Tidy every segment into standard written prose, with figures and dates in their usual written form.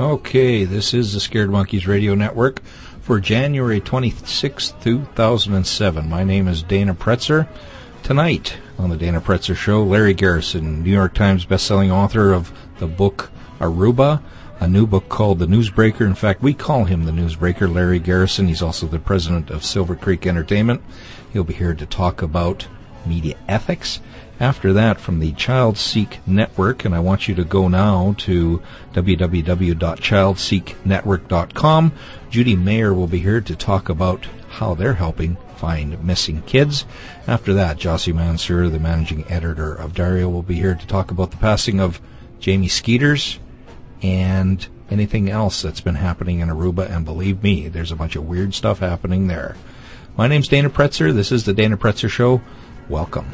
Okay, this is the Scared Monkeys Radio Network for January 26, 2007. My name is Dana Pretzer. Tonight on the Dana Pretzer Show, Larry Garrison, New York Times bestselling author of the book Aruba, a new book called The Newsbreaker. In fact, we call him The Newsbreaker, Larry Garrison. He's also the president of Silver Creek Entertainment. He'll be here to talk about media ethics. After that, from the ChildSeek Network, and I want you to go now to www.childseeknetwork.com. Judy Mayer will be here to talk about how they're helping find missing kids. After that, Josie Mansour, the managing editor of Dario, will be here to talk about the passing of Jamie Skeeters and anything else that's been happening in Aruba, and believe me, there's a bunch of weird stuff happening there. My name's Dana Pretzer. This is the Dana Pretzer Show. Welcome.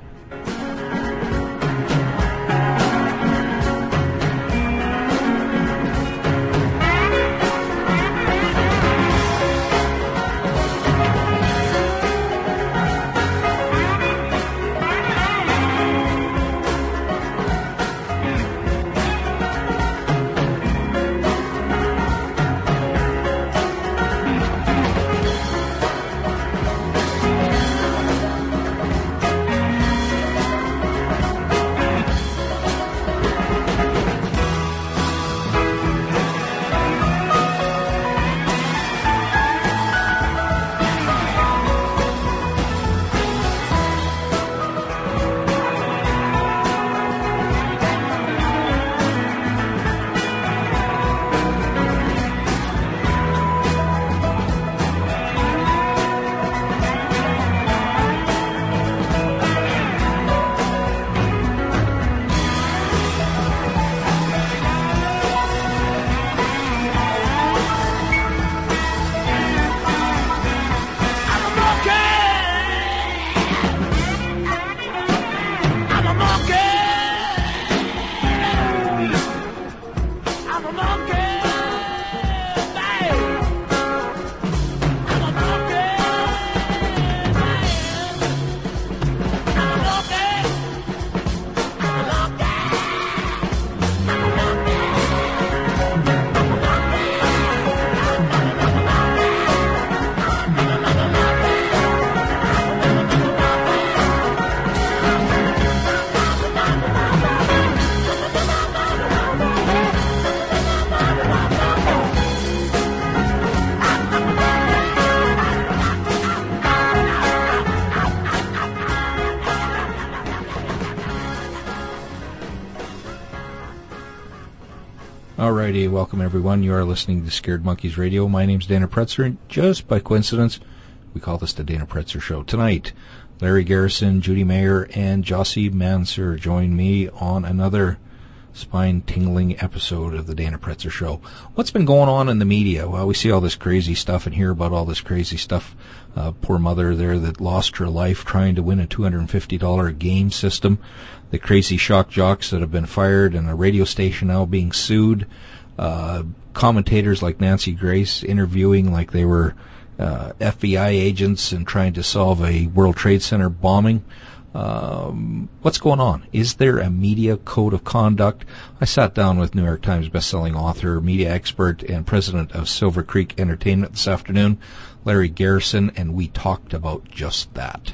Alrighty, welcome everyone. You are listening to Scared Monkeys Radio. My name's Dana Pretzer, and just by coincidence, we call this the Dana Pretzer Show. Tonight, Larry Garrison, Judy Mayer, and Josie Mansour join me on another spine-tingling episode of the Dana Pretzer Show. What's been going on in the media? Well, we see all this crazy stuff and hear about all this crazy stuff. Poor mother there that lost her life trying to win a $250 game system. The crazy shock jocks that have been fired, and a radio station now being sued. Commentators like Nancy Grace interviewing like they were FBI agents and trying to solve a World Trade Center bombing. What's going on? Is there a media code of conduct? I sat down with New York Times bestselling author, media expert, and president of Silver Creek Entertainment this afternoon, Larry Garrison, and we talked about just that.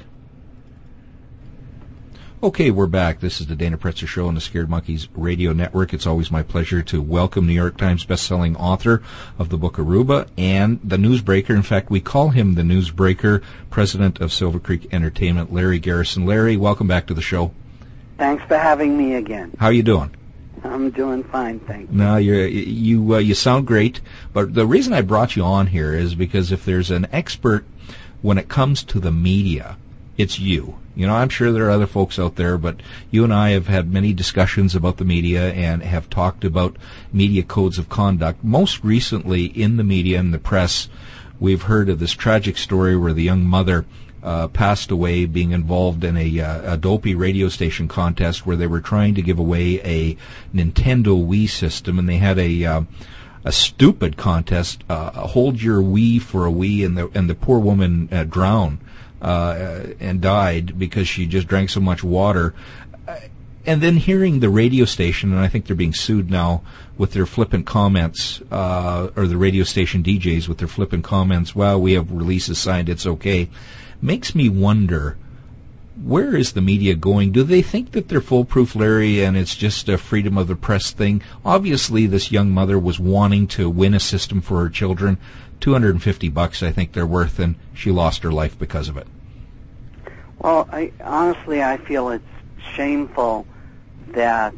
Okay, we're back. This is the Dana Pretzer Show on the Scared Monkeys Radio Network. It's always my pleasure to welcome New York Times bestselling author of the book Aruba and the Newsbreaker. In fact, we call him the Newsbreaker, president of Silver Creek Entertainment, Larry Garrison. Larry, welcome back to the show. Thanks for having me again. How are you doing? I'm doing fine, thank you. No, you sound great, but the reason I brought you on here is because if there's an expert when it comes to the media, it's you. You know, I'm sure there are other folks out there, but you and I have had many discussions about the media and have talked about media codes of conduct. Most recently in the media and the press, we've heard of this tragic story where the young mother passed away being involved in a dopey radio station contest where they were trying to give away a Nintendo Wii system, and they had a stupid contest, hold your Wii for a Wii, and the poor woman drowned and died because she just drank so much water. And then hearing the radio station, and I think they're being sued now with their flippant comments, or the radio station DJs with their flippant comments, well, we have releases signed, it's okay, makes me wonder, where is the media going? Do they think that they're foolproof, Larry, and it's just a freedom of the press thing? Obviously, this young mother was wanting to win a system for her children. $250, I think they're worth, and she lost her life because of it. Well, honestly, I feel it's shameful that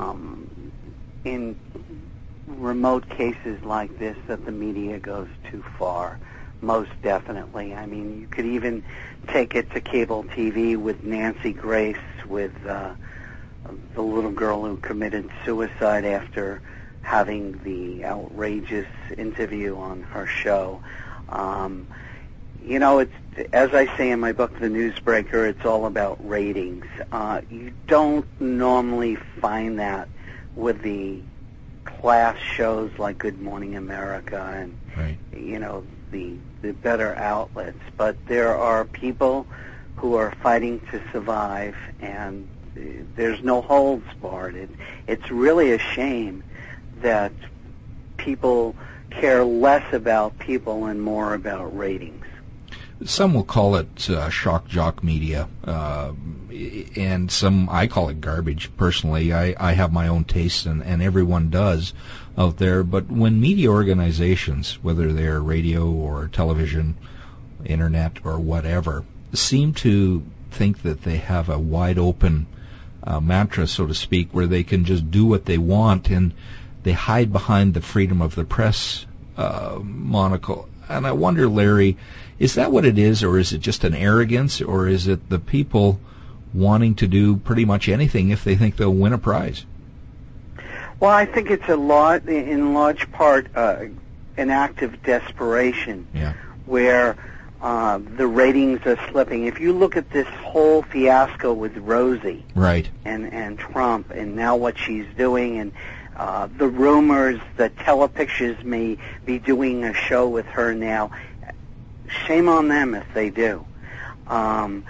in remote cases like this that the media goes too far. Most definitely. I mean, you could even take it to cable TV with Nancy Grace, with the little girl who committed suicide after having the outrageous interview on her show. You know, it's, as I say in my book, The Newsbreaker, it's all about ratings. You don't normally find that with the class shows like Good Morning America and, right, you know, the better outlets. But there are people who are fighting to survive, and there's no holds barred. It's really a shame that people care less about people and more about ratings. Some will call it shock jock media, and some, I call it garbage. Personally, I have my own taste, and everyone does out there. But when media organizations, whether they're radio or television, internet or whatever, seem to think that they have a wide open mantra, so to speak, where they can just do what they want, and they hide behind the freedom of the press monocle. And I wonder, Larry, is that what it is, or is it just an arrogance, or is it the people wanting to do pretty much anything if they think they'll win a prize? Well, I think it's in large part, an act of desperation, yeah, where the ratings are slipping. If you look at this whole fiasco with Rosie, right, and Trump, and now what she's doing, and the rumors that Telepictures may be doing a show with her now, shame on them if they do. And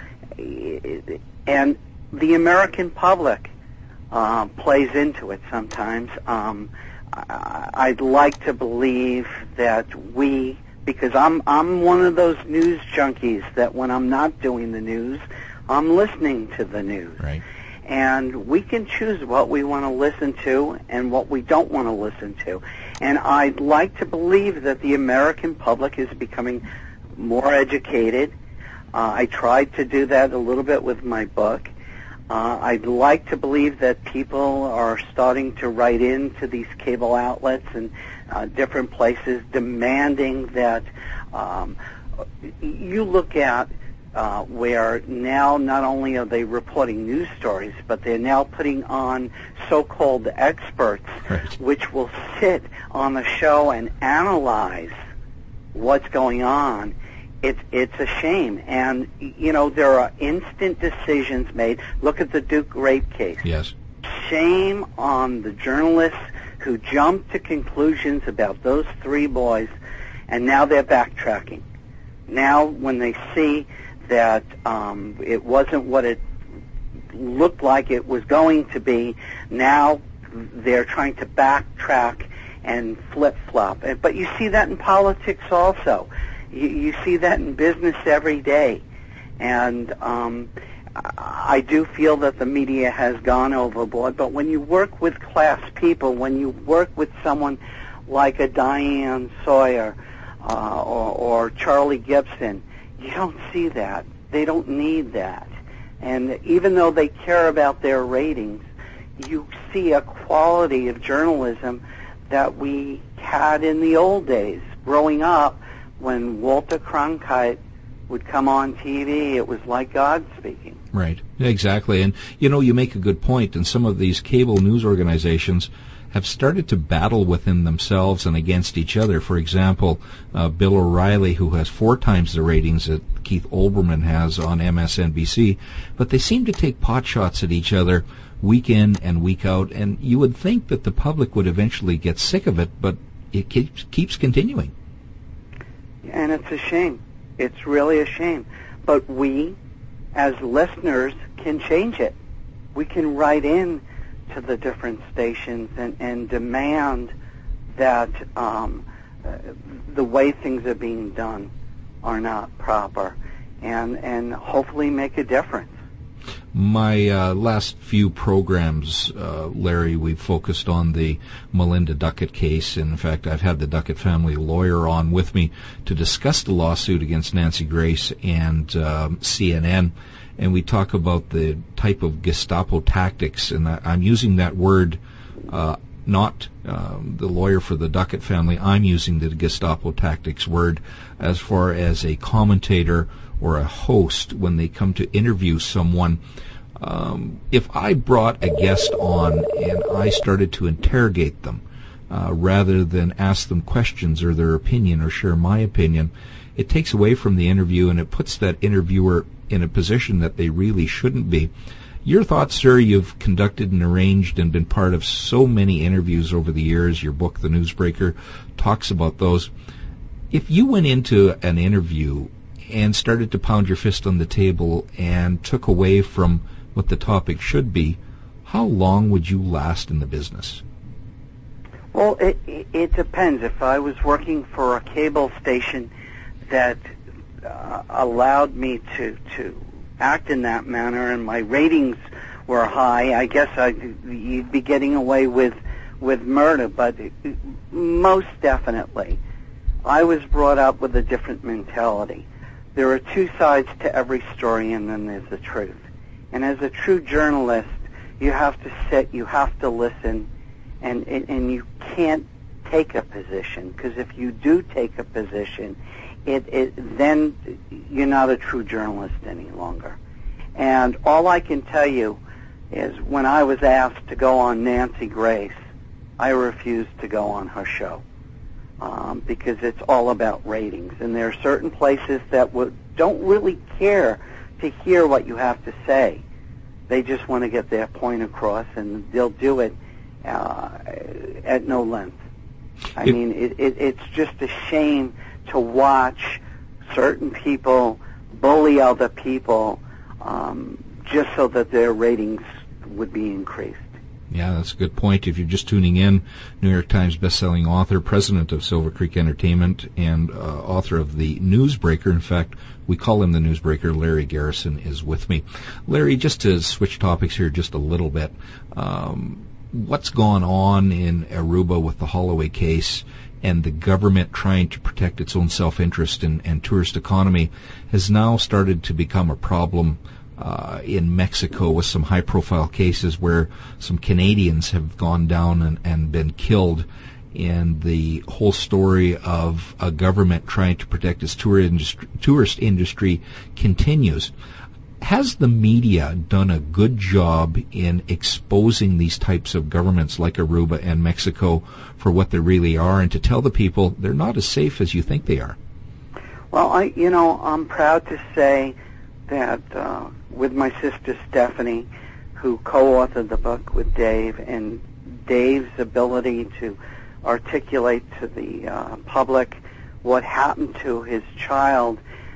the American public plays into it sometimes. I'd like to believe that because I'm one of those news junkies that when I'm not doing the news, I'm listening to the news. Right. And we can choose what we want to listen to and what we don't want to listen to. And I'd like to believe that the American public is becoming more educated. I tried to do that a little bit with my book. I'd like to believe that people are starting to write into these cable outlets and different places demanding that you look at where now not only are they reporting news stories, but they're now putting on so-called experts, right, which will sit on the show and analyze what's going on. It's a shame. And, you know, there are instant decisions made. Look at the Duke rape case. Yes. Shame on the journalists who jumped to conclusions about those three boys, and now they're backtracking. Now, when they see that it wasn't what it looked like it was going to be, now they're trying to backtrack and flip-flop. But you see that in politics also. You see that in business every day. And I do feel that the media has gone overboard. But when you work with class people, when you work with someone like a Diane Sawyer or Charlie Gibson, you don't see that. They don't need that. And even though they care about their ratings, you see a quality of journalism that we had in the old days. Growing up, when Walter Cronkite would come on TV, it was like God speaking. Right, exactly. And, you know, you make a good point, and some of these cable news organizations have started to battle within themselves and against each other. For example, Bill O'Reilly, who has 4 times the ratings that Keith Olbermann has on MSNBC, but they seem to take pot shots at each other week in and week out, and you would think that the public would eventually get sick of it, but it keeps continuing. And it's a shame. It's really a shame. But we, as listeners, can change it. we can write in to the different stations and demand that the way things are being done are not proper, and hopefully make a difference. My last few programs, Larry, we've focused on the Melinda Duckett case. In fact, I've had the Duckett family lawyer on with me to discuss the lawsuit against Nancy Grace and CNN. And we talk about the type of Gestapo tactics, and I'm using that word, not the lawyer for the Duckett family. I'm using the Gestapo tactics word as far as a commentator or a host when they come to interview someone. If I brought a guest on and I started to interrogate them rather than ask them questions or their opinion or share my opinion, it takes away from the interview and it puts that interviewer in a position that they really shouldn't be. Your thoughts, sir? You've conducted and arranged and been part of so many interviews over the years. Your book, The Newsbreaker, talks about those. If you went into an interview and started to pound your fist on the table and took away from what the topic should be, how long would you last in the business? Well, it depends. If I was working for a cable station that allowed me to act in that manner and my ratings were high, I guess you'd be getting away with murder. But most definitely, I was brought up with a different mentality. There are two sides to every story, and then there's the truth. And as a true journalist, you have to sit, you have to listen, and you can't take a position, because if you do take a position, then you're not a true journalist any longer. And all I can tell you is when I was asked to go on Nancy Grace, I refused to go on her show. Because it's all about ratings. And there are certain places that don't really care to hear what you have to say. They just want to get their point across, and they'll do it at no length. I mean, it's just a shame to watch certain people bully other people just so that their ratings would be increased. Yeah, that's a good point. If you're just tuning in, New York Times bestselling author, president of Silver Creek Entertainment, and author of The Newsbreaker. In fact, we call him The Newsbreaker. Larry Garrison is with me. Larry, just to switch topics here just a little bit, what's gone on in Aruba with the Holloway case and the government trying to protect its own self-interest and tourist economy has now started to become a problem in Mexico with some high-profile cases where some Canadians have gone down and been killed, and the whole story of a government trying to protect its tourist industry continues. Has the media done a good job in exposing these types of governments like Aruba and Mexico for what they really are, and to tell the people they're not as safe as you think they are? Well, I'm proud to say that with my sister Stephanie, who co-authored the book with Dave, and Dave's ability to articulate to the public what happened to his child,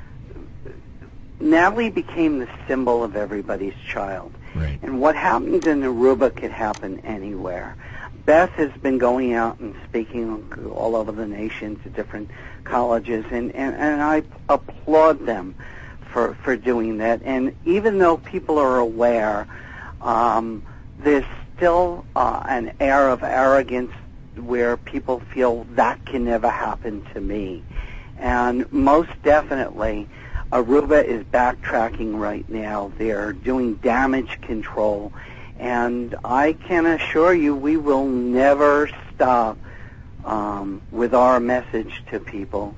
Natalie became the symbol of everybody's child. Right. And what happened in Aruba could happen anywhere. Beth has been going out and speaking all over the nation to different colleges, and I applaud them for doing that. And even though people are aware, there's still an air of arrogance where people feel that can never happen to me. And most definitely, Aruba is backtracking right now. They're doing damage control. And I can assure you we will never stop with our message to people.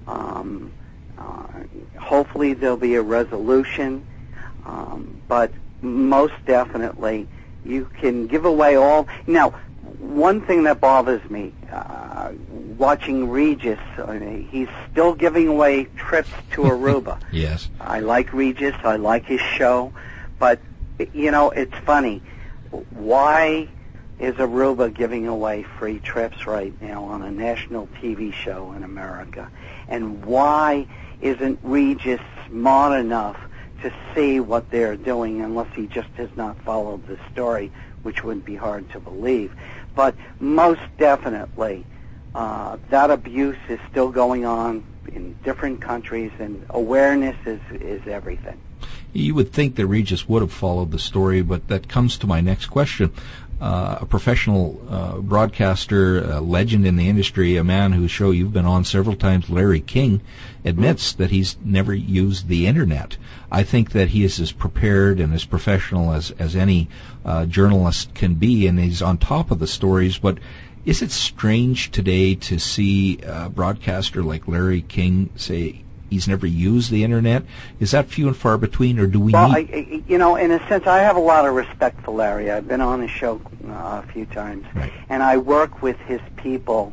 Hopefully there'll be a resolution, but most definitely you can give away all. Now, one thing that bothers me, watching Regis, he's still giving away trips to Aruba. Yes. I like Regis, I like his show, but, it's funny. Why is Aruba giving away free trips right now on a national TV show in America? And why isn't Regis smart enough to see what they're doing unless he just has not followed the story, which would be hard to believe. But most definitely, that abuse is still going on in different countries, and awareness is everything. You would think that Regis would have followed the story, but that comes to my next question. A professional broadcaster, a legend in the industry, a man whose show you've been on several times, Larry King, admits that he's never used the Internet. I think that he is as prepared and as professional as any journalist can be, and he's on top of the stories. But is it strange today to see a broadcaster like Larry King say he's never used the Internet? Is that few and far between, or do we need... Well, in a sense, I have a lot of respect for Larry. I've been on his show a few times, right, and I work with his people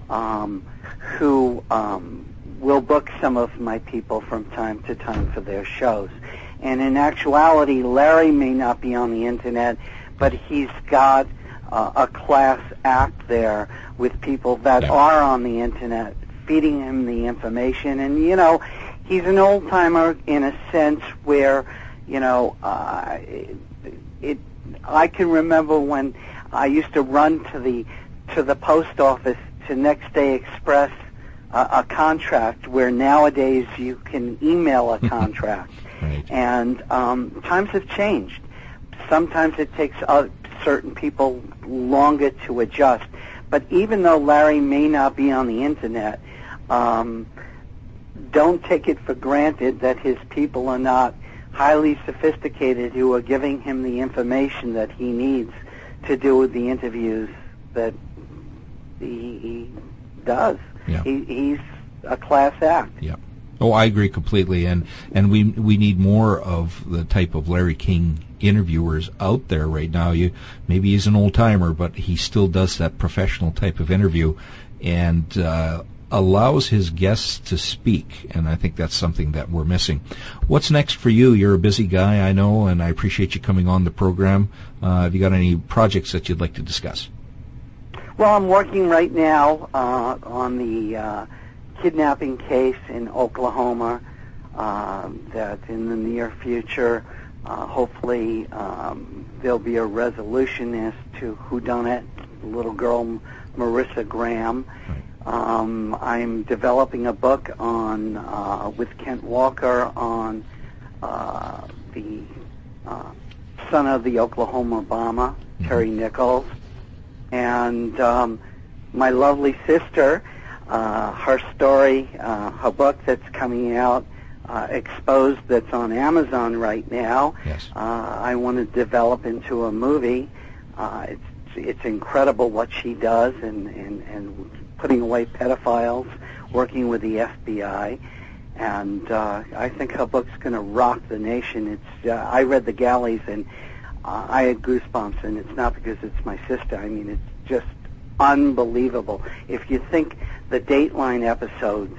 who will book some of my people from time to time for their shows. And in actuality, Larry may not be on the Internet, but he's got a class act there with people that are on the Internet, feeding him the information. And, he's an old-timer in a sense where, I can remember when I used to run to the post office to Next Day Express a contract, where nowadays you can email a contract. Right. And times have changed. Sometimes it takes certain people longer to adjust. But even though Larry may not be on the Internet, don't take it for granted that his people are not highly sophisticated, who are giving him the information that he needs to do the interviews that he does. Yeah. He's a class act. Yeah. Oh, I agree completely, and we need more of the type of Larry King interviewers out there right now. Maybe he's an old timer, but he still does that professional type of interview, and allows his guests to speak, and I think that's something that we're missing. What's next for you? You're a busy guy, I know, and I appreciate you coming on the program. Have you got any projects that you'd like to discuss? Well, I'm working right now on the kidnapping case in Oklahoma, that in the near future, hopefully, there'll be a resolution as to whodunit, the little girl Marissa Graham. Right. I'm developing a book on with Kent Walker on the son of the Oklahoma bomber, Terry Nichols, and my lovely sister. Her story, her book that's coming out, Exposed, that's on Amazon right now. Yes. I want to develop into a movie. It's incredible what she does, and putting away pedophiles, working with the FBI, and I think her book's going to rock the nation. I read The Galleys, and I had goosebumps, and it's not because it's my sister. I mean, it's just unbelievable. If you think the Dateline episodes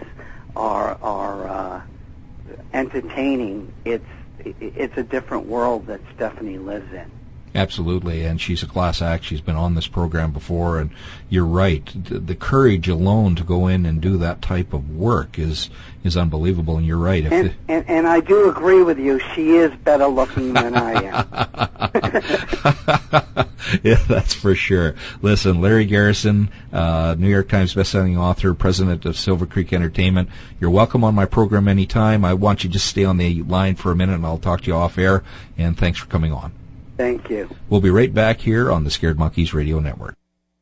are entertaining, it's a different world that Stephanie lives in. Absolutely, and she's a class act. She's been on this program before, and you're right. The courage alone to go in and do that type of work is unbelievable, and you're right. And I do agree with you. She is better looking than I am. Yeah, that's for sure. Listen, Larry Garrison, New York Times bestselling author, president of Silver Creek Entertainment, you're welcome on my program anytime. I want you to just stay on the line for a minute, and I'll talk to you off air, and thanks for coming on. Thank you. We'll be right back here on the Scared Monkeys Radio Network.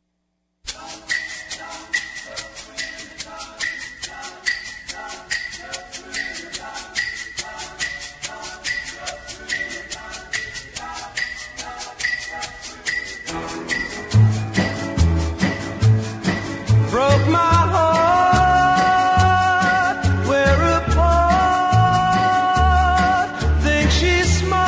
Broke my heart, we're apart, think she's smart.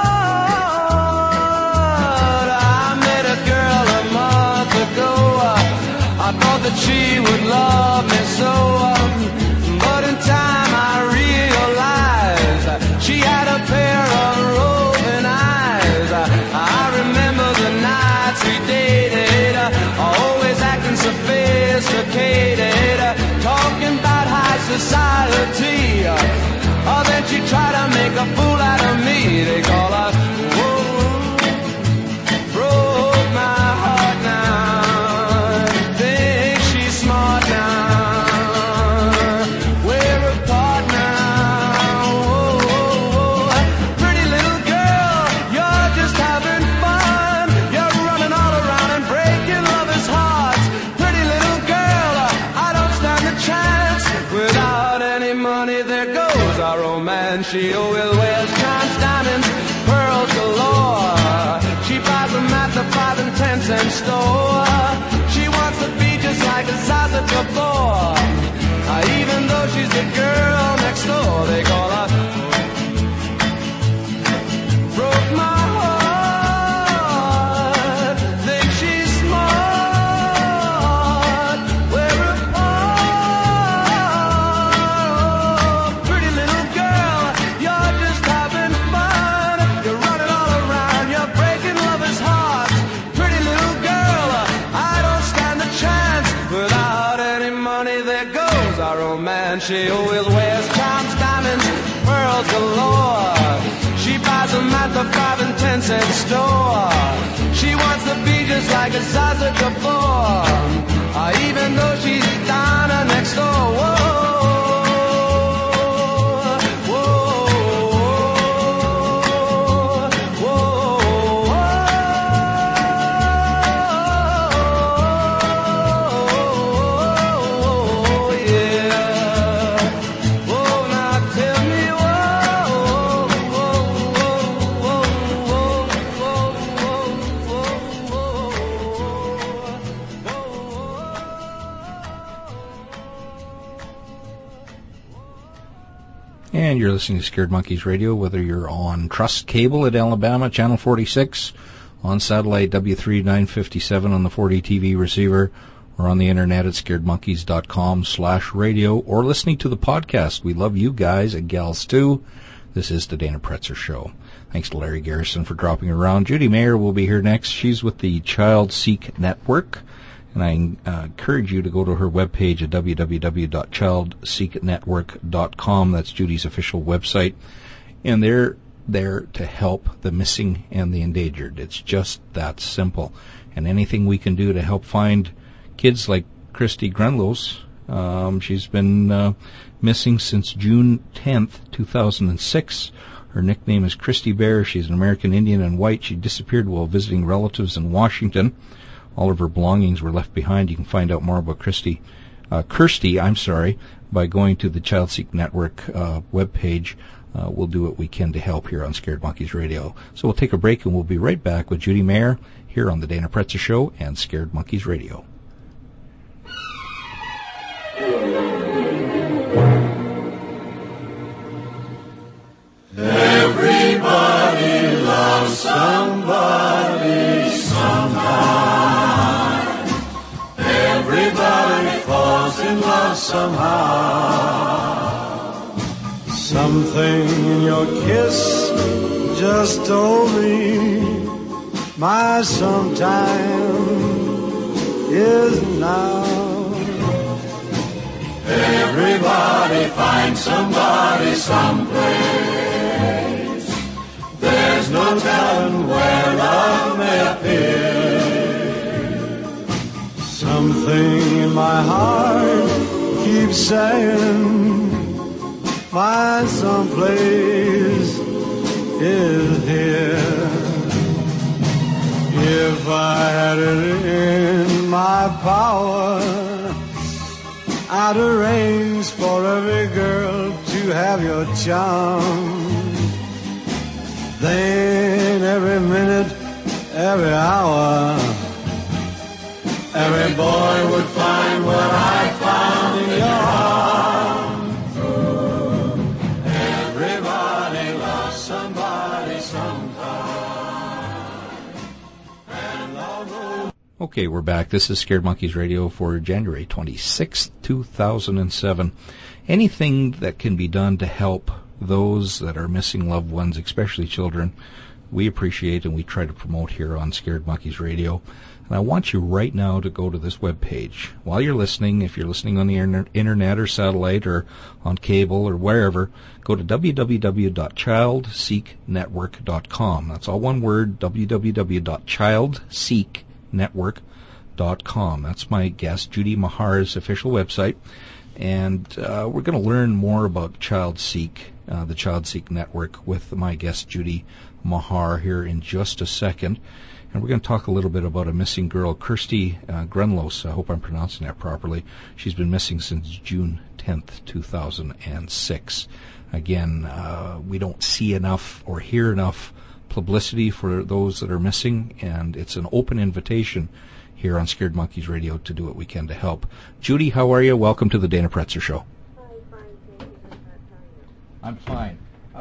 I met a girl a month ago, I thought that she would love me so, but in time I realized she had a pair of roving eyes. I remember the nights we dated, always acting sophisticated, talking about high society. Then she tried to make a fool out of me, they call her. Whoa, broke my heart now. Think she's smart now. We're apart now. Whoa, pretty little girl, you're just having fun. You're running all around and breaking lovers' hearts. Pretty little girl, I don't stand a chance. Without any money, there goes our romance. She always wears charms, diamonds, pearls galore. She buys them at the 5 and 10 cent store. She wants to be just like a Zaza Gabor. Even though she's the girl next door, they call her. Broke my heart, think she's smart. We're apart. Pretty little girl, you're just having fun. You're running all around, you're breaking lovers' hearts. Pretty little girl, I don't stand a chance. Without any money, there goes our romance. She always wears charms, diamonds, pearls galore. She buys them at the 5 and 10 cent store. She wants to be just like a Zaza Gabor. Even though she's Donna next door. Whoa, whoa, whoa, whoa, yeah. Whoa, now tell me, And you're listening to Scared Monkeys Radio, whether you're on Trust Cable at Alabama, Channel 46, on satellite W3 957 on the 40 TV receiver, or on the internet at scaredmonkeys.com/radio, or listening to the podcast. We love you guys and gals too. This is the Dana Pretzer Show. Thanks to Larry Garrison for dropping around. Judy Mayer will be here next. She's with the Child Seek Network. And I encourage you to go to her webpage at www.childseeknetwork.com. That's Judy's official website. And they're there to help the missing and the endangered. It's just that simple. And anything we can do to help find kids like Christy Grenlos. She's been missing since June 10th, 2006. Her nickname is Christy Bear. She's an American Indian and white. She disappeared while visiting relatives in Washington. All of her belongings were left behind. You can find out more about Kirsty, by going to the Child Seek Network webpage. We'll do what we can to help here on Scared Monkeys Radio. So we'll take a break, and we'll be right back with Judy Mayer here on the Dana Pretzer Show and Scared Monkeys Radio. Everybody loves somebody sometime. Everybody falls in love somehow. Something in your kiss just told me my sometime is now. Everybody finds somebody someplace. There's no telling where love may appear. Something in my heart keeps saying my someplace is here. If I had it in my power, I'd arrange for every girl to have your charm. Then every minute, every hour, every boy would find what I found in your arms. Everybody loves somebody sometime. And although... Okay, we're back. This is Scared Monkeys Radio for January 26th, 2007. Anything that can be done to help those that are missing loved ones, especially children, we appreciate and we try to promote here on Scared Monkeys Radio. And I want you right now to go to this webpage. While you're listening, if you're listening on the internet or satellite or on cable or wherever, go to www.childseeknetwork.com. That's all one word, www.childseeknetwork.com. That's my guest, Judy Mahar's official website. And we're going to learn more about Child Seek, the Child Seek Network, with my guest, Judy Mahar, here in just a second. And we're going to talk a little bit about a missing girl, Kirsty Grunlos. I hope I'm pronouncing that properly. She's been missing since June 10th, 2006. Again, we don't see enough or hear enough publicity for those that are missing, and it's an open invitation here on Scared Monkeys Radio to do what we can to help. Judy, how are you? Welcome to the Dana Pretzer Show. I'm fine, thank you. I'm fine.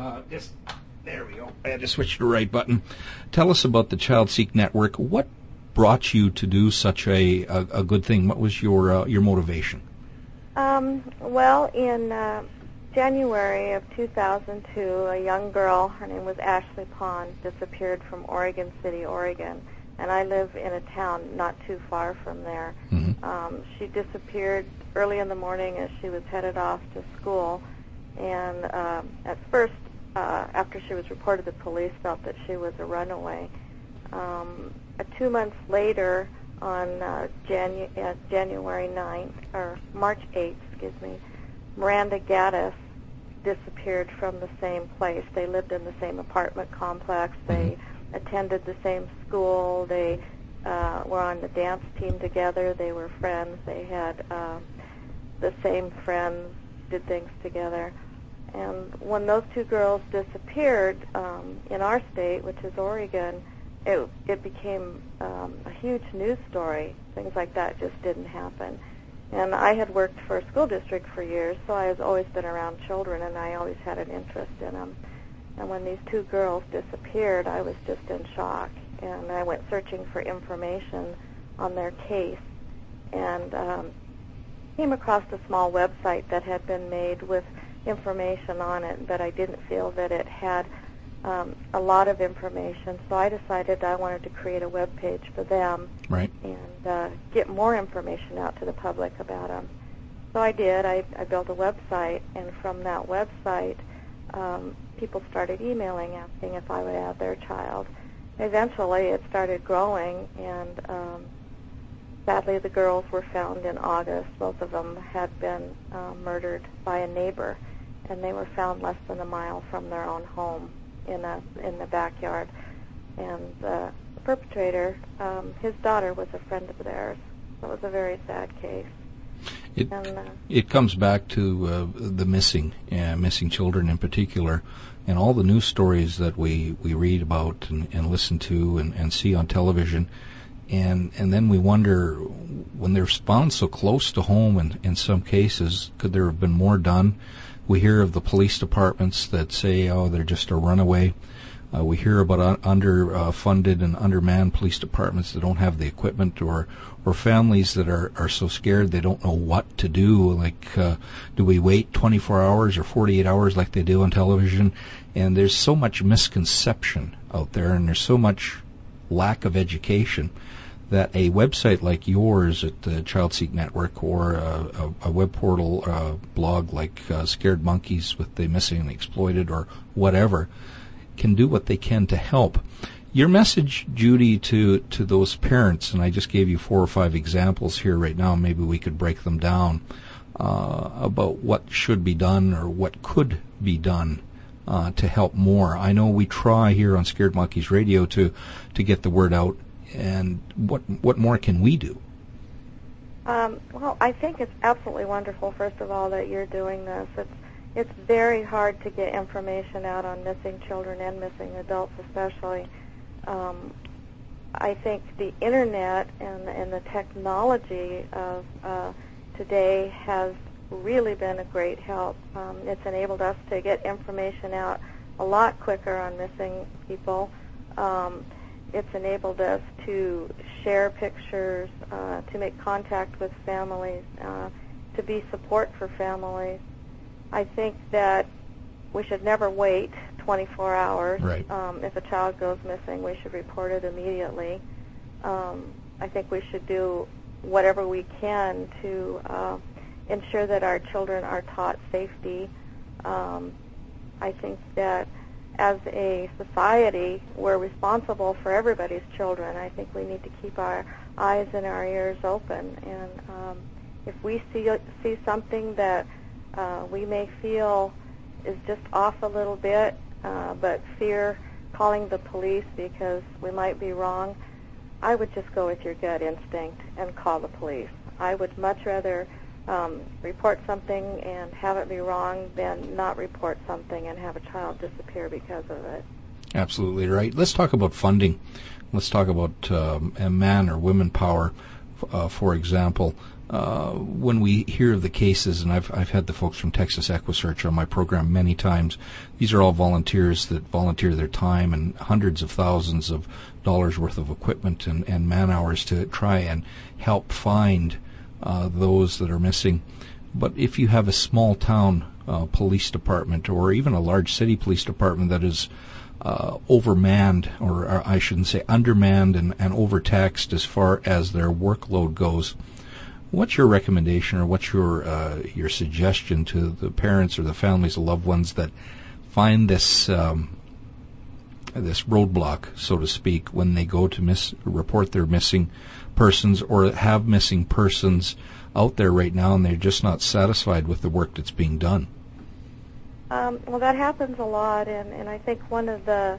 There we go. I had to switch to the right button. Tell us about the Child Seek Network. What brought you to do such a good thing? What was your motivation? Well, in January of 2002, a young girl, her name was Ashley Pond, disappeared from Oregon City, Oregon. And I live in a town not too far from there. Mm-hmm. She disappeared early in the morning as she was headed off to school. And at first, after she was reported, the police felt that she was a runaway. 2 months later, on January 9th, or March 8th, Miranda Gaddis disappeared from the same place. They lived in the same apartment complex. They attended the same school. They were on the dance team together. They were friends. They had the same friends, did things together. And when those two girls disappeared in our state, which is Oregon, it became a huge news story. Things like that just didn't happen. And I had worked for a school district for years, so I had always been around children, and I always had an interest in them. And when these two girls disappeared, I was just in shock. And I went searching for information on their case and came across a small website that had been made with information on it, but I didn't feel that it had a lot of information. So I decided I wanted to create a web page for them, right, and get more information out to the public about them. So I did. I built a website, and from that website, people started emailing asking if I would add their child. Eventually, it started growing, and sadly, the girls were found in August. Both of them had been murdered by a neighbor, and they were found less than a mile from their own home in the backyard. And the perpetrator, his daughter, was a friend of theirs. So it was a very sad case. It comes back to the missing children in particular, and all the news stories that we read about and listen to and see on television, and then we wonder, when they're found so close to home, and in some cases, could there have been more done? We hear of the police departments that say, oh, they're just a runaway. We hear about underfunded and undermanned police departments that don't have the equipment, or families that are so scared they don't know what to do. Like, do we wait 24 hours or 48 hours like they do on television? And there's so much misconception out there, and there's so much lack of education, that a website like yours at the Child Seek Network, or a web portal blog like Scared Monkeys with the Missing and Exploited or whatever, can do what they can to help. Your message, Judy, to those parents, and I just gave you 4 or 5 examples here right now, maybe we could break them down, about what should be done or what could be done to help more. I know we try here on Scared Monkeys Radio to get the word out, and what more can we do? Well, I think it's absolutely wonderful, first of all, that you're doing this. It's very hard to get information out on missing children and missing adults especially. I think the Internet and the technology of today has really been a great help. It's enabled us to get information out a lot quicker on missing people. It's enabled us to share pictures, to make contact with families, to be support for families. I think that we should never wait 24 hours. Right. If a child goes missing, we should report it immediately. I think we should do whatever we can to ensure that our children are taught safety. I think that as a society, we're responsible for everybody's children. I think we need to keep our eyes and our ears open. And if we see something that we may feel is just off a little bit, but fear calling the police because we might be wrong, I would just go with your gut instinct and call the police. I would much rather report something and have it be wrong than not report something and have a child disappear because of it. Absolutely right. Let's talk about funding. Let's talk about man or women power, for example. When we hear of the cases, and I've had the folks from Texas EquiSearch on my program many times, these are all volunteers that volunteer their time and hundreds of thousands of dollars worth of equipment and man hours to try and help find those that are missing. But if you have a small town police department or even a large city police department that is overmanned, or I shouldn't say undermanned and overtaxed as far as their workload goes, what's your recommendation or what's your suggestion to the parents or the families of loved ones that find this this roadblock, so to speak, when they go to report their missing persons or have missing persons out there right now and they're just not satisfied with the work that's being done? Well, that happens a lot, and I think one of the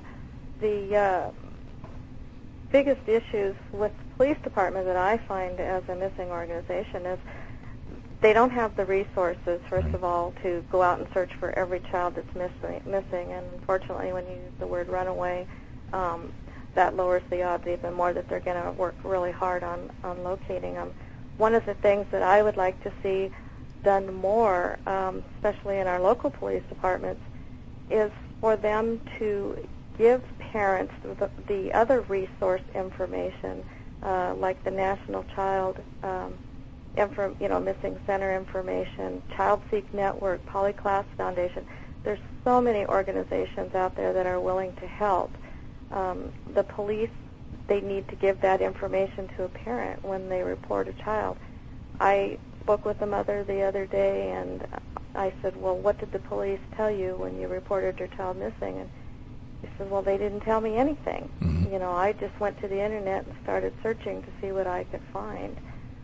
biggest issues with the police department that I find as a missing organization is they don't have the resources, first of all, to go out and search for every child that's missing. And unfortunately, when you use the word runaway, that lowers the odds even more that they're going to work really hard on locating them. One of the things that I would like to see done more, especially in our local police departments, is for them to give parents the other resource information, like the National Child Missing Center information, Child Seek Network, Polyclass Foundation. There's so many organizations out there that are willing to help. The police, they need to give that information to a parent when they report a child. I spoke with a mother the other day, and I said, well, what did the police tell you when you reported your child missing? And she said, well, they didn't tell me anything. Mm-hmm. You know, I just went to the Internet and started searching to see what I could find.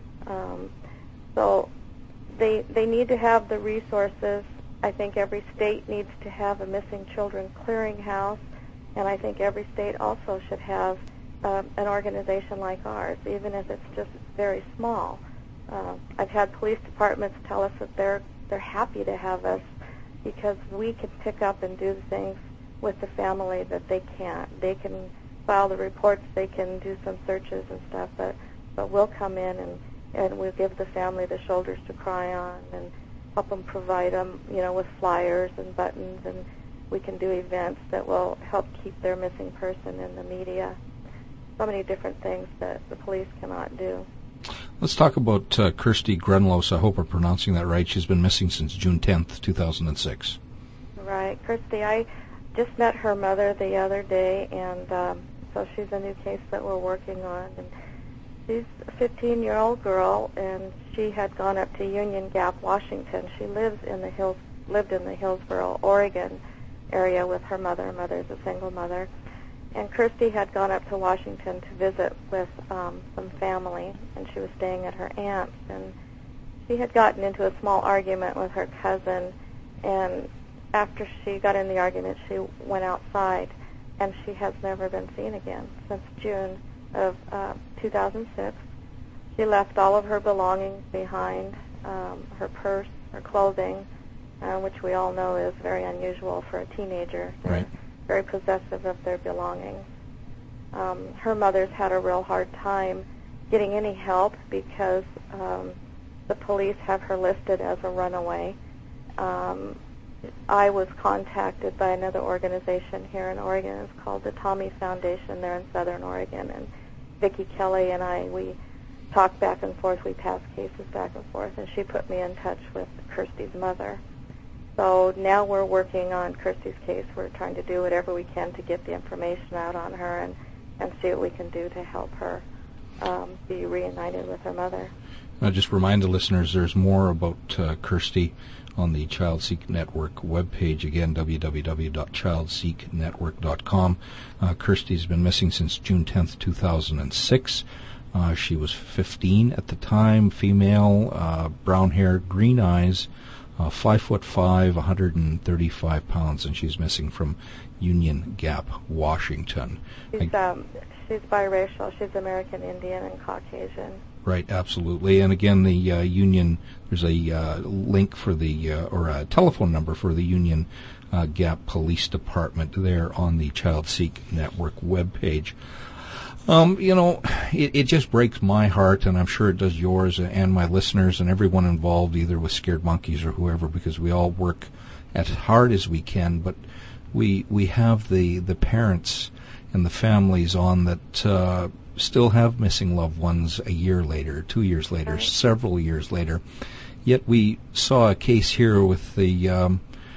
So they need to have the resources. I think every state needs to have a missing children clearinghouse, and I think every state also should have an organization like ours, even if it's just very small. I've had police departments tell us that they're happy to have us because we can pick up and do the things with the family that they can't. They can file the reports, they can do some searches and stuff, but we'll come in and we'll give the family the shoulders to cry on and help them provide them, with flyers and buttons, and we can do events that will help keep their missing person in the media. So many different things that the police cannot do. Let's talk about Kirsty Grenlos. I hope I'm pronouncing that right. She's been missing since June 10th, 2006. Right. Kirsty, I just met her mother the other day, and so she's a new case that we're working on. And she's a 15-year-old girl, and she had gone up to Union Gap, Washington. She lived in the Hillsboro, Oregon area with her mother. Her mother's a single mother. And Kirsty had gone up to Washington to visit with some family, and she was staying at her aunt's. And she had gotten into a small argument with her cousin, and after she got in the argument, she went outside, and she has never been seen again since June of 2006. She left all of her belongings behind, her purse, her clothing, which we all know is very unusual for a teenager. Right. Very possessive of their belongings. Her mother's had a real hard time getting any help because the police have her listed as a runaway. I was contacted by another organization here in Oregon. It's called the Tommy Foundation. They're in Southern Oregon, and Vicki Kelly and I, we talked back and forth. We passed cases back and forth, and she put me in touch with Kirsty's mother. So now we're working on Kirsty's case. We're trying to do whatever we can to get the information out on her and see what we can do to help her be reunited with her mother. I'll just remind the listeners there's more about Kirsty on the Child Seek Network webpage. Again, www.childseeknetwork.com. Kirsty's been missing since June 10th, 2006. She was 15 at the time, female, brown hair, green eyes, 5'5", 135 pounds, and she's missing from Union Gap, Washington. She's biracial. She's American Indian and Caucasian. Right, absolutely. And again, the Union, there's a link for the, or a telephone number for the Union Gap Police Department there on the Child Seek Network webpage. It just breaks my heart, and I'm sure it does yours and my listeners and everyone involved, either with Scared Monkeys or whoever, because we all work as hard as we can, but we have the parents and the families on that still have missing loved ones a year later, 2 years later, several years later. Yet we saw a case here with the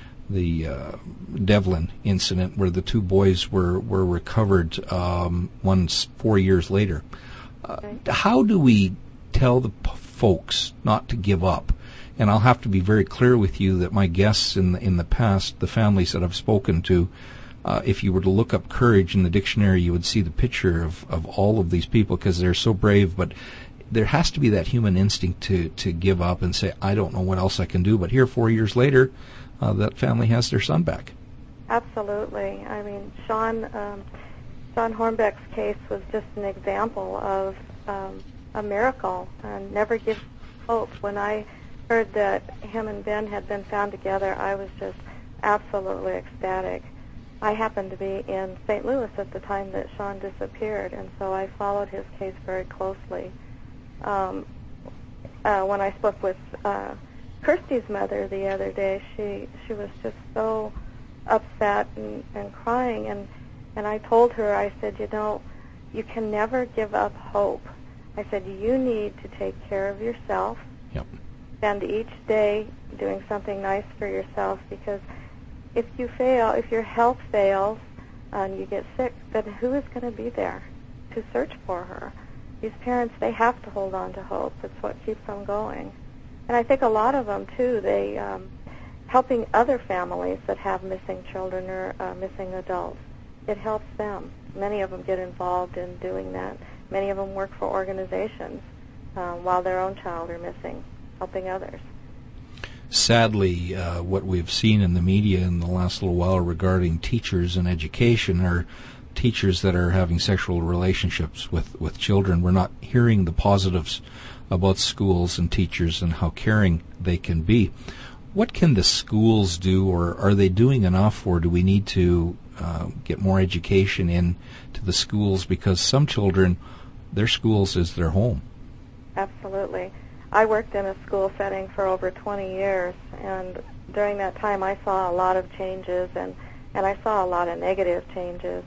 Devlin incident where the two boys were recovered, one 4 years later. How do we tell the folks not to give up? And I'll have to be very clear with you that my guests in the past, the families that I've spoken to, if you were to look up courage in the dictionary, you would see the picture of all of these people because they're so brave. But there has to be that human instinct to give up and say, I don't know what else I can do. But here, 4 years later, that family has their son back. Absolutely. I mean, Sean Hornbeck's case was just an example of a miracle. And never give hope. When I heard that him and Ben had been found together, I was just absolutely ecstatic. I happened to be in St. Louis at the time that Sean disappeared, and so I followed his case very closely. When I spoke with Kirsty's mother the other day, she was just so upset and crying, and I told her, I said, you can never give up hope. I said, you need to take care of yourself. Yep. Spend each day doing something nice for yourself, because if you fail, if your health fails and you get sick, then who is going to be there to search for her? These parents, they have to hold on to hope. It's what keeps them going. And I think a lot of them, too, they helping other families that have missing children or missing adults, it helps them. Many of them get involved in doing that. Many of them work for organizations while their own child are missing, helping others. Sadly, what we've seen in the media in the last little while regarding teachers and education are teachers that are having sexual relationships with children. We're not hearing the positives about schools and teachers and how caring they can be. What can the schools do, or are they doing enough, or do we need to get more education in to the schools? Because some children, their schools is their home. Absolutely. I worked in a school setting for over 20 years, and during that time I saw a lot of changes, and I saw a lot of negative changes.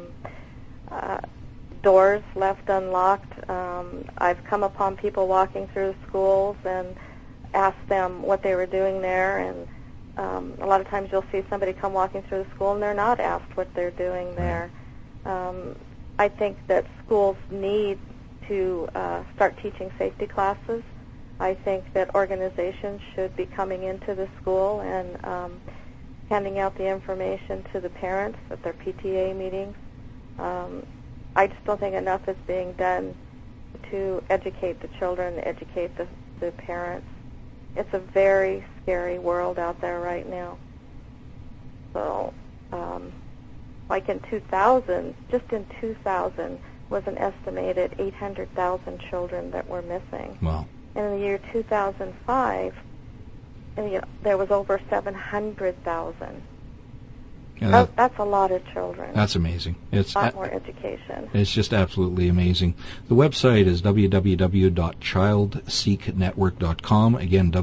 Doors left unlocked. I've come upon people walking through schools and asked them what they were doing there, and a lot of times you'll see somebody come walking through the school and they're not asked what they're doing there. I think that schools need to start teaching safety classes. I think that organizations should be coming into the school and handing out the information to the parents at their PTA meetings. I just don't think enough is being done to educate the children, educate the parents. It's a very scary world out there right now. So, like in 2000, just in 2000, was an estimated 800,000 children that were missing. Wow. And in the year 2005, there was over 700,000. Yeah, that's a lot of children. That's amazing. It's a lot more education. It's just absolutely amazing. The website is www.childseeknetwork.com. Again,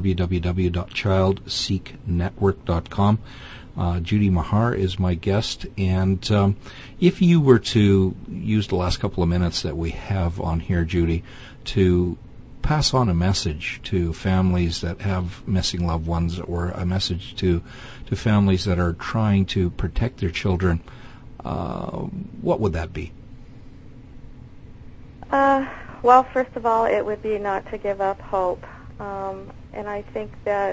www.childseeknetwork.com. Judy Mahar is my guest, and if you were to use the last couple of minutes that we have on here, Judy, to pass on a message to families that have missing loved ones, or a message to families that are trying to protect their children, what would that be? Well, first of all, it would be not to give up hope. And I think that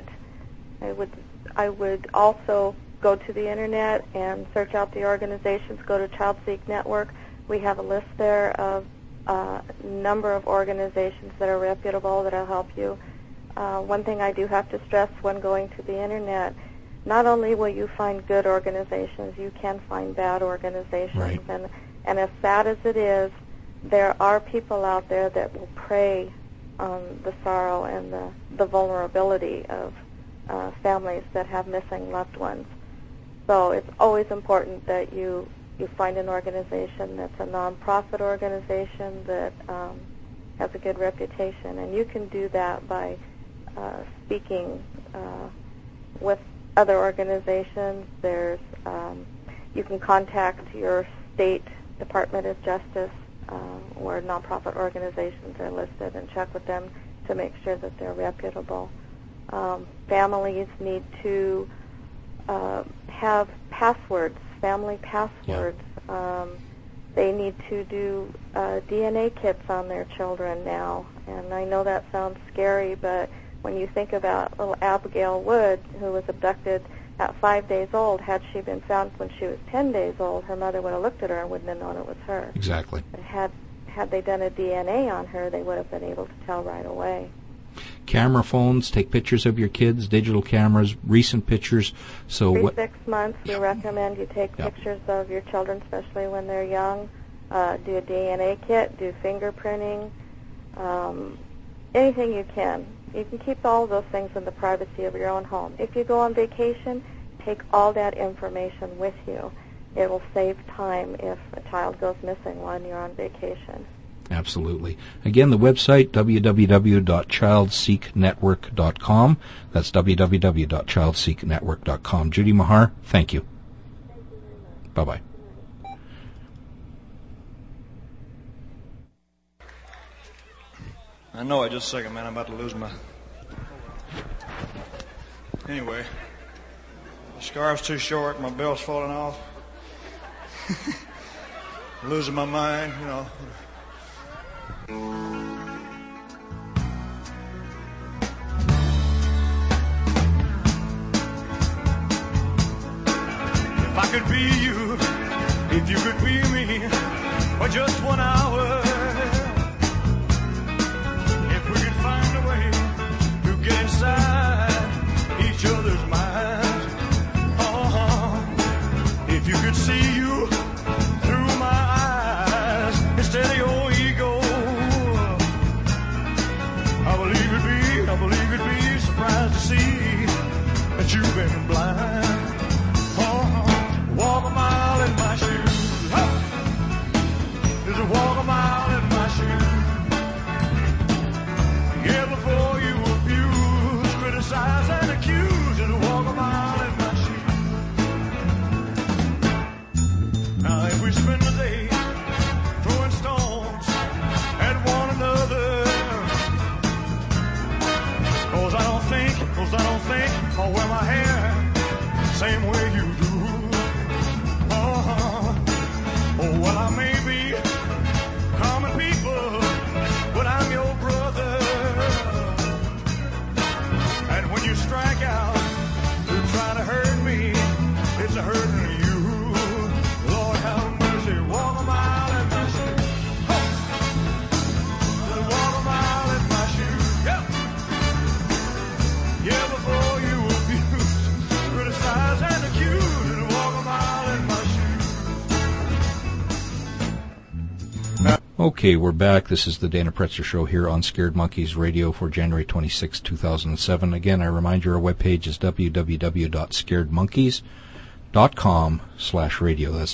I would also go to the internet and search out the organizations. Go to Child Seek Network. We have a list there of a number of organizations that are reputable that will help you. One thing I do have to stress when going to the internet, not only will you find good organizations, you can find bad organizations. Right. And as sad as it is, there are people out there that will prey on the sorrow and the vulnerability of families that have missing loved ones. So it's always important that you find an organization that's a nonprofit organization that has a good reputation, and you can do that by speaking with other organizations. There's you can contact your state Department of Justice, where nonprofit organizations are listed, and check with them to make sure that they're reputable. Families need to have passwords, family passwords. Yeah. They need to do DNA kits on their children now. And I know that sounds scary, but when you think about little Abigail Wood, who was abducted at 5 days old, had she been found when she was 10 days old, her mother would have looked at her and wouldn't have known it was her. Exactly. But had they done a DNA on her, they would have been able to tell right away. Camera phones, take pictures of your kids, digital cameras, recent pictures. So Every 6 months, we recommend you take pictures of your children, especially when they're young. Do a DNA kit, do fingerprinting, anything you can. You can keep all of those things in the privacy of your own home. If you go on vacation, take all that information with you. It will save time if a child goes missing while you're on vacation. Absolutely. Again, the website, www.childseeknetwork.com. That's www.childseeknetwork.com. Judy Mahar, thank you. Bye-bye. I know it. Just a second, man. I'm about to lose my... Anyway, the scarf's too short. My belt's falling off. Losing my mind, you know. If I could be you, if you could be me, for just 1 hour, if we could find a way to get inside each other's minds, if you could see you through my eyes instead of your ego, I believe it'd be surprised to see that you've been blind. Walk a mile in my shoes. There's a walk a mile in my shoes. Yeah, before you abuse, criticize and accuse. There's a walk a mile in my shoes. Now if we spend the day throwing stones at one another, cause I don't think I'll wear my hair same way you do. Oh, well, I may be common people, but I'm your brother. And when you strike out, you try to hurt me, it's a hurting you. Lord have mercy, walk a mile in my shoes. Walk a mile in my shoes. Yeah, before you abuse, criticize and accuse, and walk a mile in my shoes. Okay, we're back. This is the Dana Pretzer Show here on Scared Monkeys Radio for January 26, 2007. Again, I remind you our webpage is www.scaredmonkeys.com/radio. That's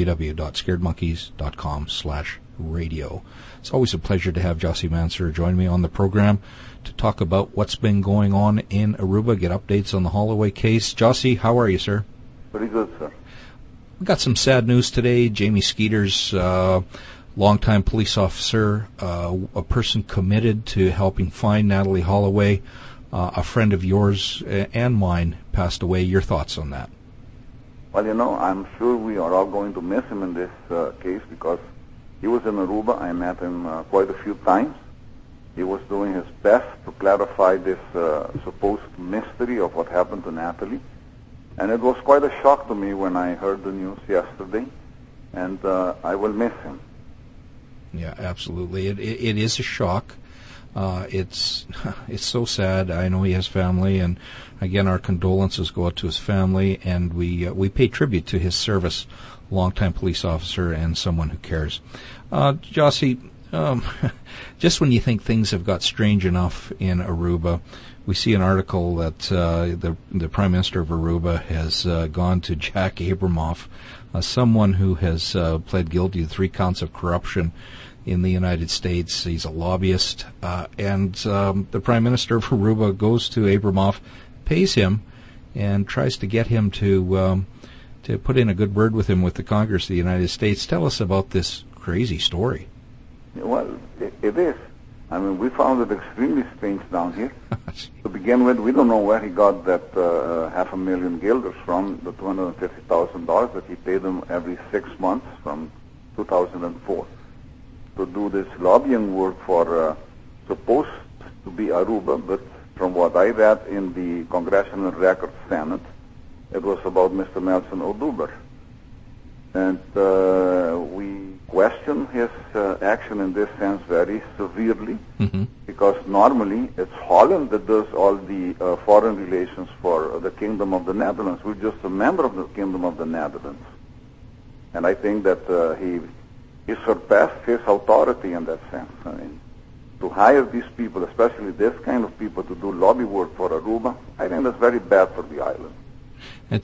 www.scaredmonkeys.com/radio. It's always a pleasure to have Jossie Mansour join me on the program to talk about what's been going on in Aruba, get updates on the Holloway case. Jossie, how are you, sir? Pretty good, sir. We got some sad news today. Jamie Skeeter's longtime police officer, a person committed to helping find Natalie Holloway. A friend of yours and mine passed away. Your thoughts on that? Well, I'm sure we are all going to miss him in this case because he was in Aruba. I met him quite a few times. He was doing his best to clarify this supposed mystery of what happened to Natalie. And it was quite a shock to me when I heard the news yesterday, and I will miss him. Yeah, absolutely. It is a shock. It's so sad. I know he has family, and again, our condolences go out to his family, and we pay tribute to his service, longtime police officer and someone who cares. Jossie, just when you think things have got strange enough in Aruba, we see an article that the Prime Minister of Aruba has gone to Jack Abramoff, someone who has pled guilty to 3 counts of corruption in the United States. He's a lobbyist, and the Prime Minister of Aruba goes to Abramoff, pays him, and tries to get him to put in a good word with him with the Congress of the United States. Tell us about this crazy story. Well, it is. I mean, we found it extremely strange down here. To begin with, we don't know where he got that $500,000 guilders from, the $250,000 that he paid them every 6 months from 2004 to do this lobbying work for supposed to be Aruba, but from what I read in the Congressional Record Senate, it was about Mr. Nelson Oduber. And we question his action in this sense very severely, because normally it's Holland that does all the foreign relations for the Kingdom of the Netherlands. We're just a member of the Kingdom of the Netherlands. And I think that he surpassed his authority in that sense. I mean, to hire these people, especially this kind of people, to do lobby work for Aruba, I think that's very bad for the island. And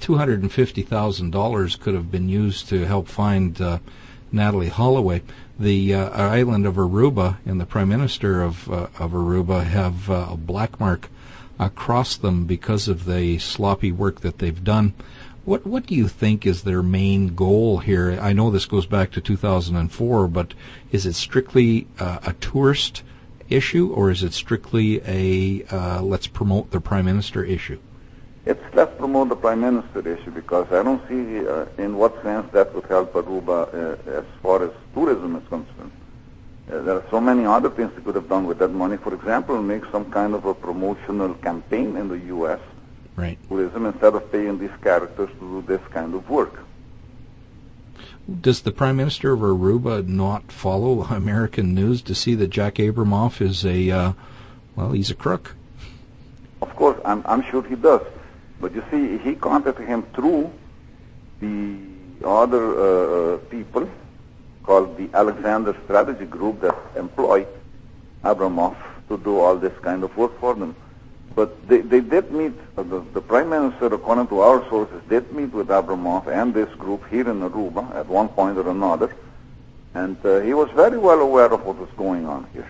$250,000 could have been used to help find Natalie Holloway. The island of Aruba and the Prime Minister of Aruba have a black mark across them because of the sloppy work that they've done. What do you think is their main goal here? I know this goes back to 2004, but is it strictly a tourist issue, or is it strictly a let's promote the Prime Minister issue? It's let's promote the Prime Minister issue, because I don't see in what sense that would help Aruba as far as tourism is concerned. There are so many other things they could have done with that money. For example, make some kind of a promotional campaign in the U.S. Right. tourism instead of paying these characters to do this kind of work. Does the Prime Minister of Aruba not follow American news to see that Jack Abramoff is he's a crook? Of course, I'm sure he does. But you see, he contacted him through the other people called the Alexander Strategy Group that employed Abramoff to do all this kind of work for them. But they did meet, the Prime Minister, according to our sources, did meet with Abramoff and this group here in Aruba at one point or another, and he was very well aware of what was going on here.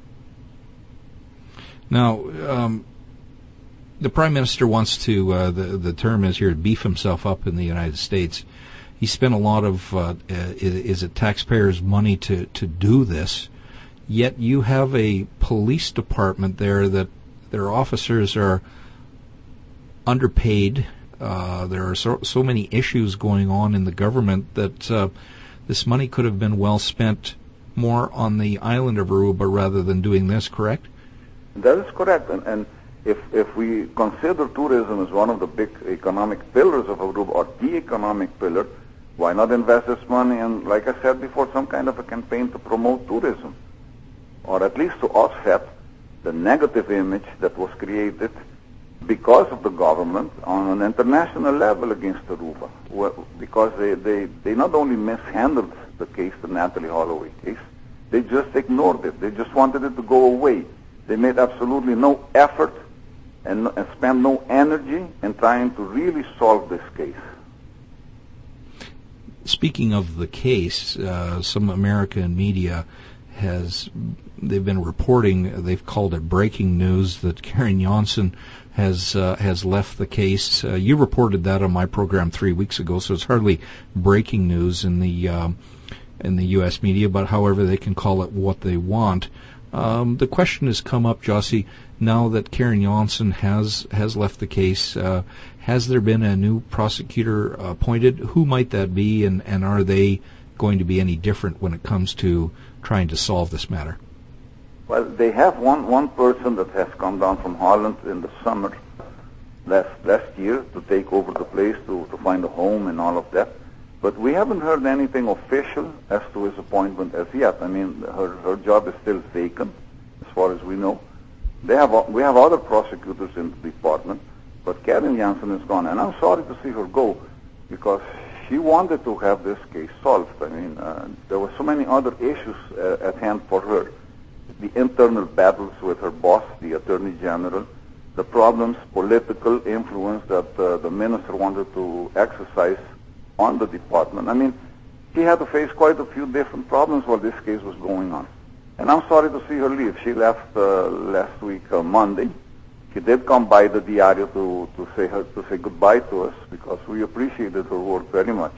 Now, the Prime Minister wants to, the term is here, beef himself up in the United States. He spent a lot of, is it taxpayers' money to do this, yet you have a police department there that their officers are underpaid. There are so many issues going on in the government that this money could have been well spent more on the island of Aruba rather than doing this, correct? That is correct. And if we consider tourism as one of the big economic pillars of Aruba, or the economic pillar, why not invest this money in, like I said before, some kind of a campaign to promote tourism, or at least to offset the negative image that was created because of the government on an international level against Aruba, because they not only mishandled the case, the Natalie Holloway case, they just ignored it. They just wanted it to go away. They made absolutely no effort and spent no energy in trying to really solve this case. Speaking of the case, some American media they've been reporting, they've called it breaking news, that Karen Janssen has left the case. You reported that on my program 3 weeks ago, so it's hardly breaking news. In the in the U.S. media, but however they can call it what they want. The question has come up, Jussie, now that Karen Janssen has left the case. Has there been a new prosecutor appointed? Who might that be, and are they going to be any different when it comes to trying to solve this matter? Well, they have one person that has come down from Holland in the summer last year to take over the place, to find a home and all of that. But we haven't heard anything official as to his appointment as yet. I mean, her job is still vacant, as far as we know. We have other prosecutors in the department, but Karen Janssen is gone. And I'm sorry to see her go, because she wanted to have this case solved. I mean, there were so many other issues at hand for her. The internal battles with her boss, the Attorney General, the problems, political influence that the minister wanted to exercise on the department. I mean, she had to face quite a few different problems while this case was going on. And I'm sorry to see her leave. She left last week, Monday. She did come by the diario to say goodbye to us, because we appreciated her work very much.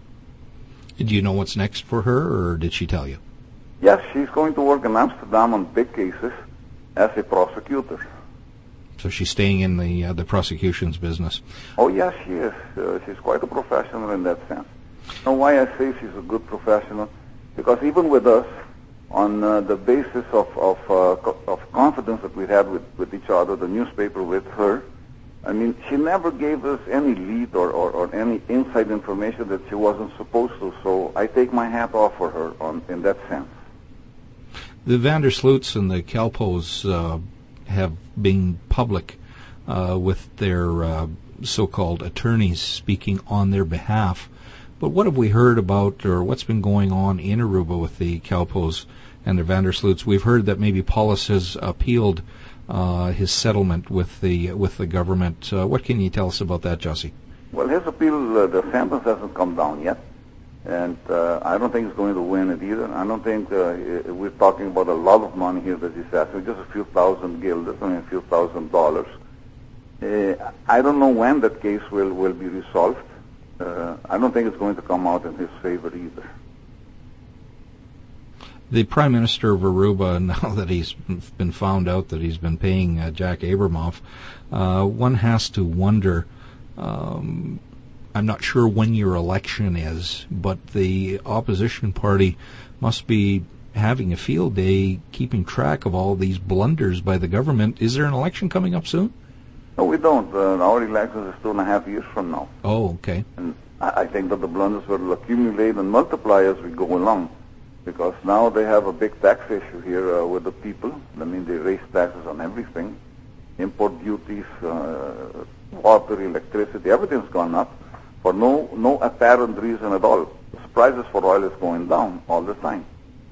Do you know what's next for her, or did she tell you? Yes, she's going to work in Amsterdam on big cases as a prosecutor. So she's staying in the prosecution's business. Oh, yes, she is. She's quite a professional in that sense. You know why I say she's a good professional? Because even with us, on the basis of confidence that we had with each other, the newspaper with her, I mean, she never gave us any lead or any inside information that she wasn't supposed to. So I take my hat off for her in that sense. The Vandersloot's and the Kalpoes have been public with their so-called attorneys speaking on their behalf. But what have we heard about, or what's been going on in Aruba with the Kalpoes and the Vandersloot's? We've heard that maybe Paulus has appealed his settlement with the government. What can you tell us about that, Jussie? Well, his appeal, the sentence hasn't come down yet. And I don't think he's going to win it either. I don't think we're talking about a lot of money here that he's asking, just a few thousand guilders, I mean a few $1,000s. I don't know when that case will be resolved. I don't think it's going to come out in his favor either. The Prime Minister of Aruba, now that he's been found out that he's been paying Jack Abramoff, one has to wonder, I'm not sure when your election is, but the opposition party must be having a field day keeping track of all these blunders by the government. Is there an election coming up soon? No, we don't. Our election is 2.5 years from now. Oh, okay. And I think that the blunders will accumulate and multiply as we go along, because now they have a big tax issue here with the people. I mean, they raise taxes on everything. Import duties, water, electricity, everything's gone up for no apparent reason at all. The prices for oil is going down all the time.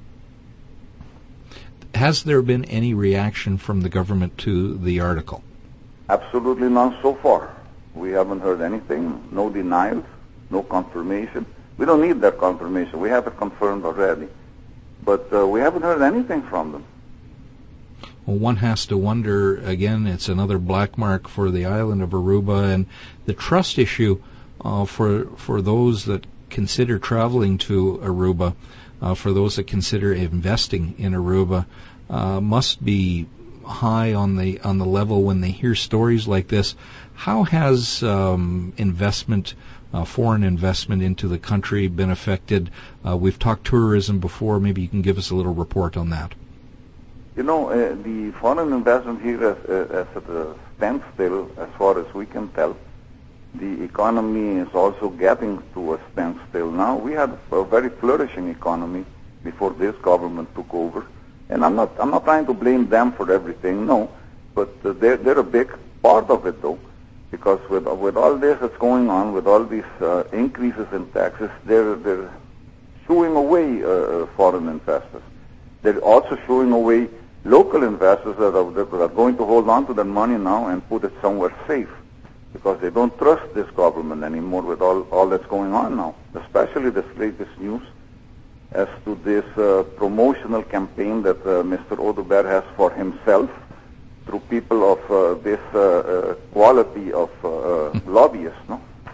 Has there been any reaction from the government to the article? Absolutely none so far. We haven't heard anything, no denials, no confirmation. We don't need that confirmation. We have it confirmed already. But we haven't heard anything from them. Well, one has to wonder, again, it's another black mark for the island of Aruba, and the trust issue for those that consider traveling to Aruba, for those that consider investing in Aruba, must be high on the level when they hear stories like this. How has investment, foreign investment into the country been affected? We've talked tourism before. Maybe you can give us a little report on that. You know, the foreign investment here is at a standstill as far as we can tell. The economy is also getting to a standstill now. We had a very flourishing economy before this government took over. And I'm not trying to blame them for everything, no, but they're a big part of it, though, because with all this that's going on, with all these increases in taxes, they're shooing away foreign investors. They're also shooing away local investors that are going to hold on to their money now and put it somewhere safe, because they don't trust this government anymore with all that's going on now, especially this latest news as to this promotional campaign that Mr. Odeberg has for himself through people of this quality of lobbyists, no?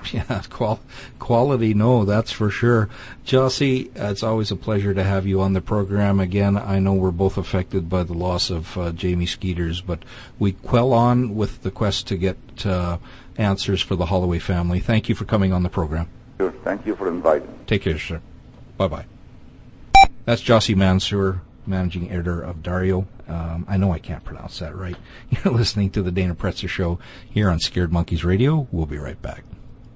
Yeah, quality, no, that's for sure. Jossie, it's always a pleasure to have you on the program again. I know we're both affected by the loss of Jamie Skeeters, but we quell on with the quest to get answers for the Holloway family. Thank you for coming on the program. Sure. Thank you for inviting me. Take care, sir. Bye-bye. That's Jossie Mansour, managing editor of Dario. I know I can't pronounce that right. You're listening to the Dana Pretzer Show here on Scared Monkeys Radio. We'll be right back.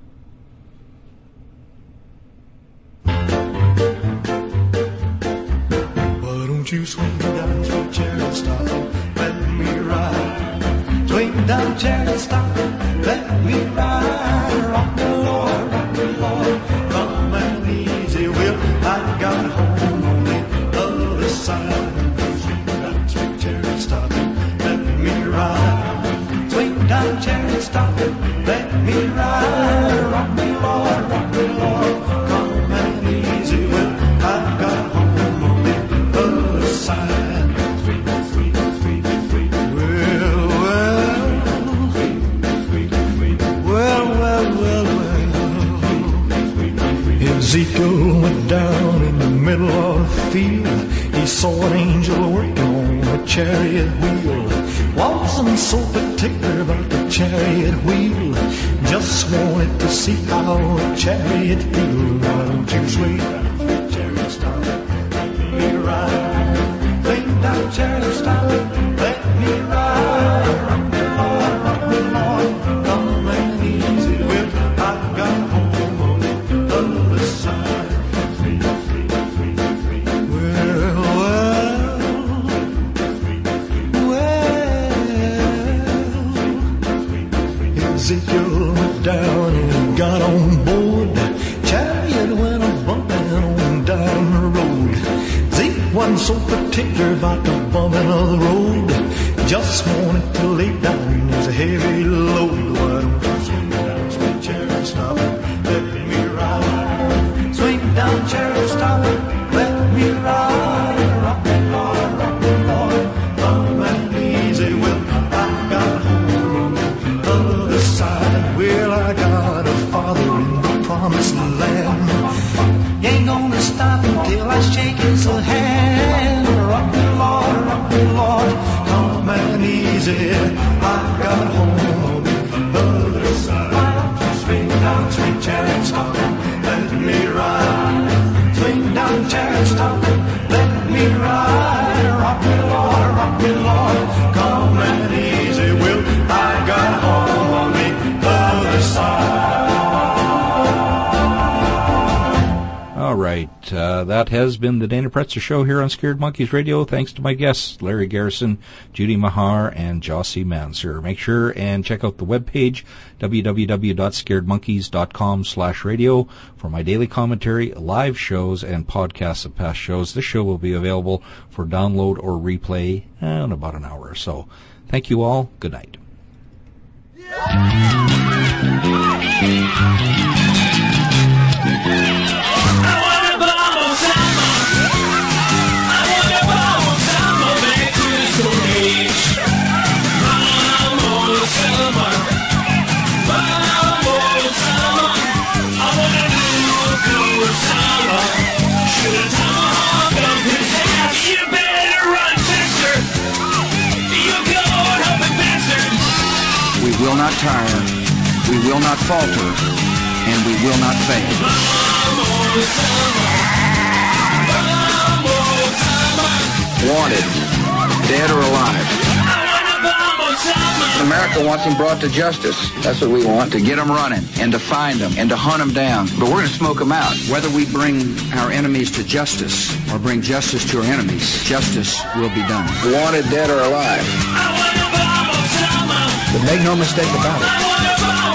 Why don't you swing down, sweet cherry, stop and let me ride? Swing down, cherry, stop and let me ride. Rock me, Lord, come and easy, will I got home on the other side. Swing down, sweet cherry, stop and let me ride. Swing down, cherry, stop and let me ride. Rock me, Lord, come and easy, will I got home on the other side. Sweet, sweet, sweet, sweet. Well. Ezekiel went down in the middle of the field. He saw an angel working on a chariot wheel. Wasn't so particular about the chariot wheel. Just wanted to see how a chariot feels. Why don't you swing down, chariot, stop it, let me ride. Swing down, chariot, stop it, let me ride. Rock me, Lord, come and easy with. I got home on the other side. Sweet, sweet, sweet, sweet. Well. Ezekiel went down and got on board. Chariot went a bumping on down the road. Zeke wasn't so particular about the bumping of the road. Just wanted to lay down his heavy load. Why don't you swing down, sweet chariot, stop it, let me ride. Swing down, chariot, stop it, let me ride. Rock me, Lord, come and easy, will I got home on the other side. Well, I got a father in the promised land. Ain't gonna stop until I shake his hand. Rock me, Lord, come and easy. I got home on the other side. Swing down, swing chariot, stop it, let me ride. Swing down, chariot, stop it, let me ride. Rock me, Lord, come and easy. Will I got home on the other side. All right, that has been the Dana Pretzer Show here on Scared Monkeys Radio. Thanks to my guests, Larry Garrison, Judy Mahar, and Jossie Mansour. Make sure and check out the webpage, www.scaredmonkeys.com/radio, for my daily commentary, live shows, and podcasts of past shows. This show will be available for download or replay in about an hour or so. Thank you all. Good night. We will not tire, we will not falter, and we will not fail. Wanted, dead or alive. America wants them brought to justice. That's what we want, to get them running and to find them and to hunt them down. But we're going to smoke them out. Whether we bring our enemies to justice or bring justice to our enemies, justice will be done. Wanted, dead or alive. But make no mistake about it.